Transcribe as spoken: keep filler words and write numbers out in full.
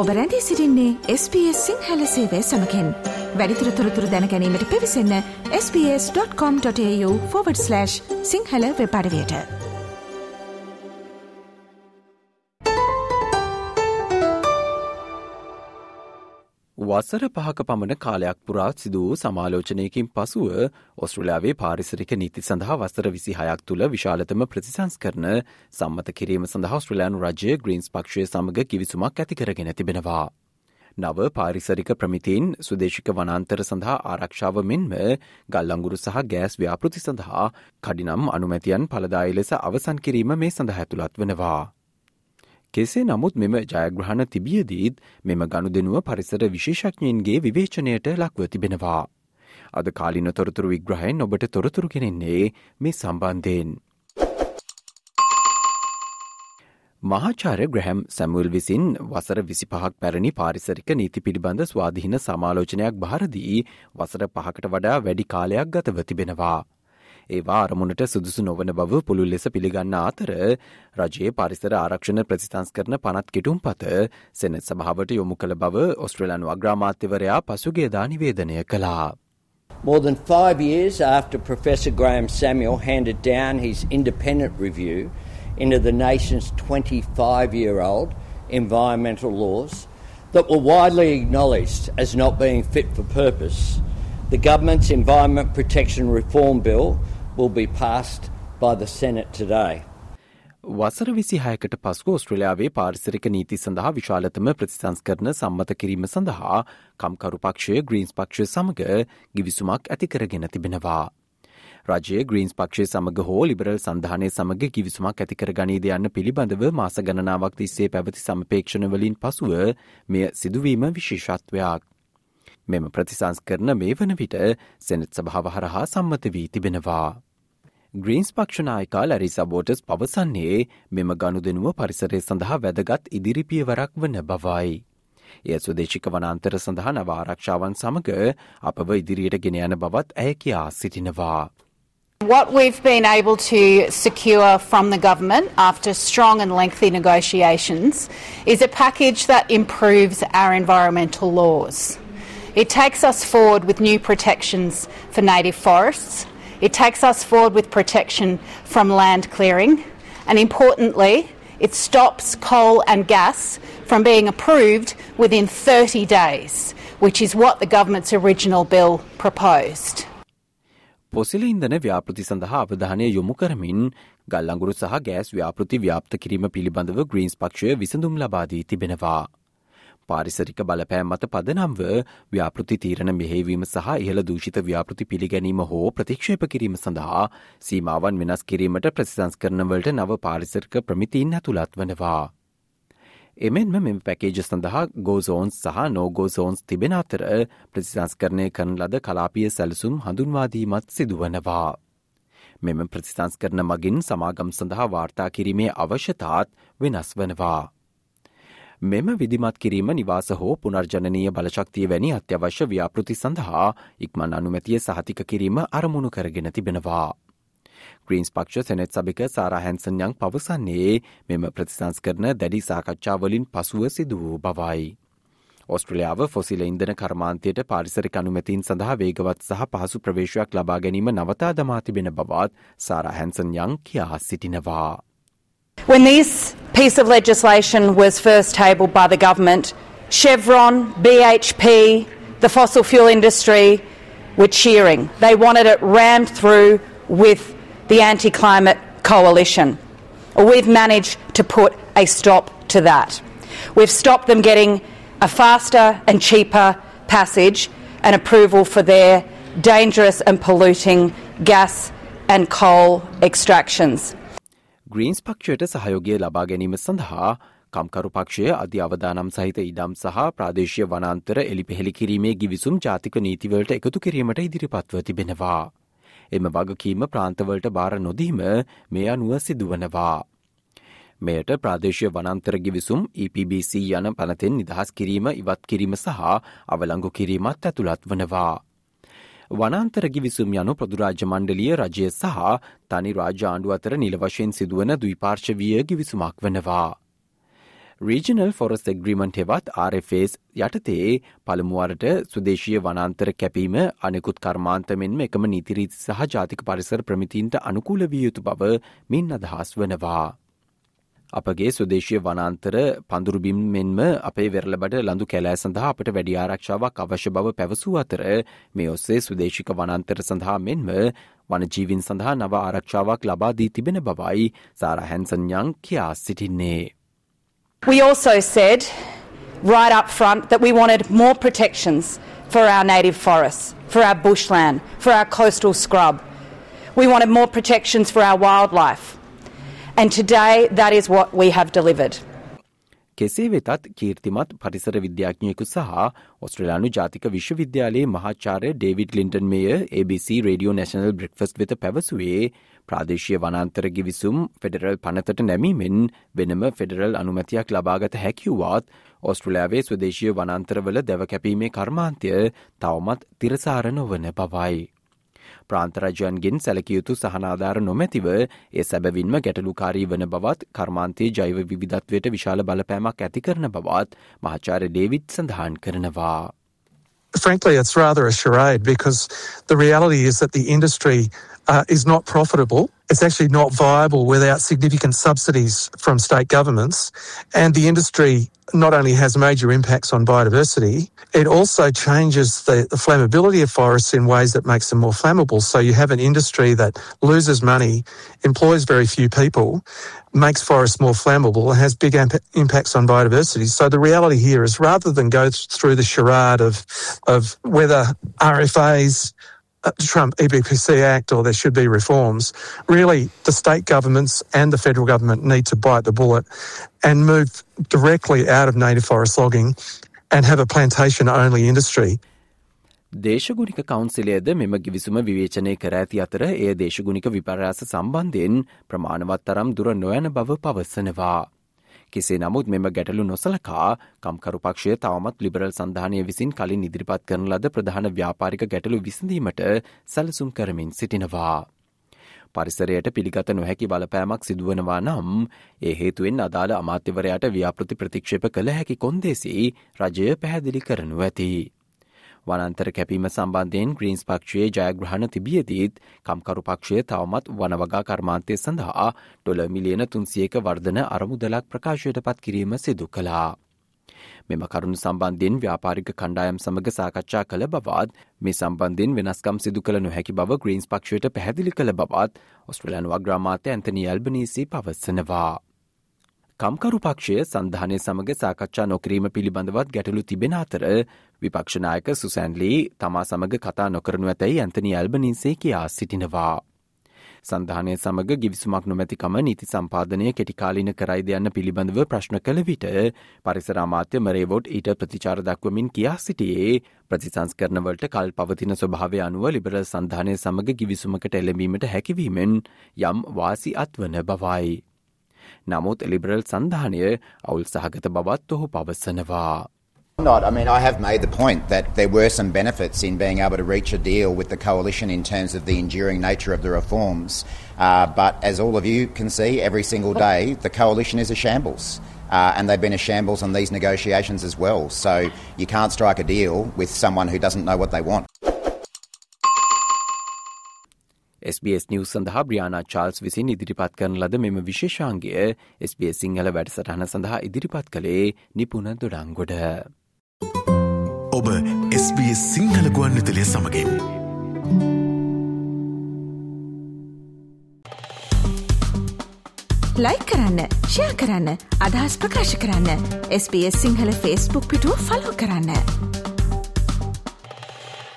ඔබ රැඳී සිටින්නේ එස් බී එස් සිංහල සේවය සමගින්. වැඩිදුර තොරතුරු දැන ගැනීමට පිවිසන්න S B S dot com dot A forward slash Sinhala web අඩවියට. වසර පහක පමණ කාලයක් පුරා සිදු වූ සමාලෝචනයකින් පසුව ඔස්ට්‍රේලියාවේ පාරිසරික නීති සඳහා වසර විසිහයක් තුළ විශාලතම ප්‍රතිසංස්කරණ සම්මත කිරීම සඳහා ඔස්ට්‍රේලියානු රජය ග්‍රීන්ස් පක්ෂය සමග කිවිසුමක් ඇතිකරගෙන තිබෙනවා. නව පාරිසරික ප්‍රමිතීන් සුදේශික වනාන්තර සඳහා ආරක්ෂාව මෙන්ම ගල්ලංගුරු සහ ගෑස් ව්‍යාපෘති සඳහා කඩිනම් අනුමැතියන් ඵලදායී ලෙස අවසන් කිරීම මේ සඳහා ඇතුළත් වෙනවා. කෙසේ නමුත් මෙම ජයග්‍රහණ තිබියදීත් මෙම ගනුදෙනුව පරිසර විශේෂඥයින්ගේ විවේචනයට ලක්ව තිබෙනවා. අද කාලින තොරතුරු විග්‍රහයෙන් ඔබට තොරතුරු ගෙනෙන්නේ මේ සම්බන්ධයෙන්. මහාචාර්ය ග්‍රැහැම් සැමුවෙල් විසින් වසර විසිපහක් පැරණි පාරිසරික නීති පිළිබඳ ස්වාධීන සමාලෝචනයක් බාර දී වසර පහකට වඩා වැඩි කාලයක් ගතව තිබෙනවා. ඒවා අරමුණට සුදුසු නොවන බව පුළුල් ලෙස පිළිගන්න අතර රජයේ පරිසර ආරක්ෂණ ප්‍රතිසංස්කරණ පනත් කෙටුම්පත සෙනෙට් සභාවට යොමු කළ බව ඔස්ට්‍රේලියානු අග්‍රාමාත්‍යවරයා පසුගියදා නිවේදනය කළා. More than five years after Professor Graham Samuel handed down his independent review into the nation's twenty-five-year-old environmental laws that were widely acknowledged as not being fit for purpose, the government's Environment Protection Reform Bill will be passed by the Senate today. වසර විසිහයකට පසු ඔස්ට්‍රේලියාවේ පාරිසරික නීති සඳහා විශාලතම ප්‍රතිසංස්කරණ සම්මත කිරීම සඳහා කම්කරු පක්ෂය ග්‍රීන්ස් පක්ෂය සමග කිවිසුමක් ඇති කරගෙන තිබෙනවා. රජයේ ග්‍රීන්ස් පක්ෂය සමග හෝ ලිබරල් සන්ධානය සමග කිවිසුමක් ඇති කර ගනීද යන්න පිළිබඳව මාස ගණනාවක් තිස්සේ පැවති සමපේක්ෂණවලින් පසුව මෙය සිදුවීම විශේෂත්වයක්. මෙම ප්‍රතිසංස්කරණ මේ වන විට සෙනෙට් සභාව හරහා සම්මත වී තිබෙනවා. ග්‍රීන්ස් පක්ෂ නායිකා ලැරිසා වෝටර්ස් පවසන්නේ මෙම ගනුදෙනුව පරිසරය සඳහා වැදගත් ඉදිරි පියවරක් වන බවයි. එය ස්වදේශික වනාන්තර සඳහා නව ආරක්ෂාවන් සමග අපව ඉදිරියට ගෙන යන බවත් ඇය කියා සිටිනවා. What we've been able to secure from the government after strong and lengthy negotiations is a package that improves our environmental laws. It takes us forward with new protections for native forests. It takes us forward with protection from land clearing. And importantly, it stops coal and gas from being approved within thirty days, which is what the government's original bill proposed. පොසිල ඉන්ධන ව්‍යාපෘති සඳහා අවධානය යොමු කරමින් ගල්ලංගුරු සහ gas ව්‍යාපෘති ව්‍යාප්ත කිරීම පිළිබඳව ග්‍රීන්ස් පක්ෂය විසඳුම් ලබා දී තිබෙනවා. පාරිසරික බලපෑම් මත පදනම්ව ව්‍යාපෘති තීරණ මෙහෙයවීම සහ ඉහළ දූෂිත ව්‍යාපෘති පිළිගැනීම හෝ ප්‍රතික්ෂේප කිරීම සඳහා සීමාවන් වෙනස් කිරීමට ප්‍රතිසංස්කරණවලට නව පාරිසරික ප්‍රමිතීන් ඇතුළත් වනවා. එමෙන්ම මෙම පැකේජ සඳහා ගෝසෝන්ස් සහ නෝගෝසෝන්ස් තිබෙන අතර ප්‍රතිසංස්කරණය කරන ලද කලාපීය සැලසුම් හඳුන්වාදීමත් සිදුවනවා. මෙම ප්‍රතිසංස්කරණ මගින් සමාගම් සඳහා වාර්තා කිරීමේ අවශ්‍යතාත් වෙනස් වනවා. මෙම විධිමත් කිරීම නිවාස හෝ පුනර්ජනනීය බලශක්තිය වැනි අත්‍යවශ්‍ය ව්‍යාපෘති සඳහා ඉක්මන් අනුමැතිය සහතික කිරීම අරමුණු කරගෙන තිබෙනවා. ග්‍රීන්ස් පක්ෂ සෙනෙට් සභික සාරා හැන්සන් යං පවසන්නේ මෙම ප්‍රතිසංස්කරණ දැඩි සාකච්ඡාවලින් පසුව සිදු වූ බවයි. ඔස්ට්‍රේලියාව ෆොසිල ඉන්ධන කර්මාන්තයට පාරිසරික අනුමැතීන් සඳහා වේගවත් සහ පහසු ප්‍රවේශයක් ලබා ගැනීම නවතා දමා තිබෙන බවත් සාරා හැන්සන් යං කියා සිටිනවා. When this piece of legislation was first tabled by the government, Chevron, B H P, the fossil fuel industry were cheering. They wanted it rammed through with the anti-climate coalition. We've managed to put a stop to that. We've stopped them getting a faster and cheaper passage and approval for their dangerous and polluting gas and coal extractions. Greens පක්ෂයට සහයෝගය ලබා ගැනීම සඳහා කම්කරු පක්ෂය අධි අවදානම් සහිත ඉඩම් සහ ප්‍රාදේශීය වනාන්තර එළිපෙහෙළි කිරීමේ ගිවිසුම් ජාතික නීතිවලට එකතු කිරීමට ඉදිරිපත්ව තිබෙනවා. එම වගකීම ප්‍රාන්තවලට බාර නොදීම මේ අනුව සිදුවනවා. මෙයට ප්‍රාදේශීය වනාන්තර ගිවිසුම් E P B C යන පනතෙන් නිදහස් කිරීම ඉවත් කිරීම සහ අවලංගු කිරීමත් ඇතුළත් වනවා. වනාන්තර ගිවිසුම් යනු පොදු රාජ්‍ය මණ්ඩලීය රජය සහ තනි රාජ්‍ය ආණ්ඩුව අතර නිල වශයෙන් සිදුවන ද්විපාර්ශ්වීය ගිවිසුමක් වනවා. රීජනල් ෆොරස් එග්‍රීමන්ට් හෙවත් ආර් එෆ් ඒස් යටතේ පළමුවරට ස්වදේශීය වනාන්තර කැපීම අනෙකුත් කර්මාන්ත මෙන්ම එකම නීතිරීති සහ ජාතික පරිසර ප්‍රමිතීන්ට අනුකූල විය යුතු බව මින් අදහස් වනවා. අපගේ ස්වදේශීය වනාන්තර පඳුරුබිම් මෙන්ම අපේ වෙරළබඩ ලඳු කැලෑ සඳහා අපට වැඩි ආරක්ෂාවක් අවශ්‍ය බව පැවසූ අතර මේ ඔස්සේ ස්වදේශික වනාන්තර සඳහා මෙන්ම වනජීවින් සඳහා නව ආරක්ෂාවක් ලබා දී තිබෙන බවයි සාරා හැන්සන් යන් කියා සිටින්නේ. We also said right up front that we wanted more protections for our native forests, for our bushland, for our coastal scrub. We wanted more protections for our wildlife. And today that is what we have delivered. කෙසේ වෙතත් කීර්තිමත් පරිසර විද්‍යාඥයෙකු සහ ඔස්ට්‍රේලියානු ජාතික විශ්වවිද්‍යාලයේ මහාචාර්ය David Linton Mayer A B C Radio National Breakfast වෙත පැවසුවේ ප්‍රාදේශීය වනාන්තර ගිවිසුම් ෆෙඩරල් පනතට නැමීමෙන් වෙනම ෆෙඩරල් අනුමැතියක් ලබාගත හැකි වුවත් ඔස්ට්‍රේලියාවේ ස්වදේශීය වනාන්තරවල දැව කැපීමේ කර්මාන්තය තවමත් තිරසාර නොවන බවයි. ප්‍රාන්තරජයන්ගෙන් සැලකිය යුතු සහනාධාර නොමැතිව ඒ සැබවින්ම ගැටලුකාරී වන බවත් කර්මාන්තයේ ජෛව විවිධත්වයට විශාල බලපෑමක් ඇති කරන බවත් මහාචාර්ය ඩේවිඩ් සඳහන් කරනවා. Frankly, it's rather a charade because the reality is that the industry uh, is not profitable. It's actually not viable without significant subsidies from state governments. And the industry not only has major impacts on biodiversity, it also changes the, the flammability of forests in ways that makes them more flammable. So you have an industry that loses money, employs very few people, makes forests more flammable, and has big amp- impacts on biodiversity. So the reality here is rather than go th- through the charade of, of whether R F As Uh, Trump E B P C Act or there should be reforms, really the state governments and the federal government need to bite the bullet and move directly out of native forest logging and have a plantation-only industry. දේශගුණික කවුන්සිලයද මෙම ගිවිසුම විවේචනය කර ඇති අතර එය දේශගුණික විපර්යාස සම්බන්ධයෙන් ප්‍රමාණවත් තරම් දුර නොයන බව පවසනවා. කෙසේ නමුත් මෙම ගැටලු නොසලකා කම්කරු පක්ෂය තවමත් ලිබරල් සන්ධානය විසින් කලින් ඉදිරිපත් කරන ලද ප්‍රධාන ව්‍යාපාරික ගැටලු විසඳීමට සැලසුම් කරමින් සිටිනවා. පරිසරයට පිළිගත නොහැකි බලපෑමක් සිදුවනවා නම් ඒ හේතුවෙන් අදාළ අමාත්‍යවරයාට ව්‍යාපෘති ප්‍රතික්ෂේප කළ හැකි කොන්දේසි රජය පැහැදිලි කරනු ඇති. වනාන්තර කැපීම සම්බන්ධයෙන් ග්‍රීන්ස් පක්ෂයේ ජයග්‍රහණ තිබියදීත් කම්කරු පක්ෂය තවමත් වනවගා කර්මාන්තය සඳහා ඩොලර් මිලියන තුන්සියයක වර්ධන අරමුදලක් ප්‍රකාශයට පත් කිරීම සිදු කළා. මෙම කරුණු සම්බන්ධයෙන් ව්‍යාපාරික කණ්ඩායම් සමග සාකච්ඡා කළ බවත් මේ සම්බන්ධයෙන් වෙනස්කම් සිදු කළ නොහැකි බව ග්‍රීන්ස් පක්ෂයට පැහැදිලි කළ බවත් ඔස්ට්‍රේලියානු අග්‍රාමාත්‍ය ඇන්තනි ඇල්බනීසි පවසනවා. කම්කරු පක්ෂය සන්ධානය සමග සාකච්ඡා නොකිරීම පිළිබඳවත් ගැටලු තිබෙන අතර විපක්ෂ නායක සුසෑන් ලී තමා සමග කතා නොකරනු ඇතැයි ඇන්තනි ඇල්බනීසි කියා සිටිනවා. සන්ධානය සමග ගිවිසුමක් නොමැතිකම නීති සම්පාදනය කෙටිකාලීන කරයිද යන්න පිළිබඳව ප්‍රශ්න කළ විට පරිසර අමාත්‍ය මරේවොට් ඊට ප්‍රතිචාර දක්වමින් කියා සිටියේ ප්‍රතිසංස්කරණවලට කල් පවතින ස්වභාවය අනුව ලිබරල් සන්ධානය සමග ගිවිසුමකට එළඹීමට හැකිවීමෙන් යම් වාසි අත්වන බවයි. නමුත් ලිබරල් සන්ධානය අවුල් සහගත බවත් ඔහු පවසනවා. Not. I mean, I have made the point that there were some benefits in being able to reach a deal with the coalition in terms of the enduring nature of the reforms. Uh, but as all of you can see, every single day, the coalition is a shambles. Uh, and they've been a shambles on these negotiations as well. So you can't strike a deal with someone who doesn't know what they want. S B S News සඳහා බ්‍රියානා Charles විසින් ඉදිරිපත් කරන ලද මෙම විශේෂාංගය S B S Sinhala වැඩසටහන සඳහා ඉදිරිපත් කළේ නිපුණ දොඩංගොඩ. ඔබ S B S සිංහල ගුවන්විදුලිය සමගින් ලයික් කරන්න, ෂෙයා කරන්න, අදහස් ප්‍රකාශ කරන්න. S B S සිංහල Facebook පිටුව ෆලෝ කරන්න.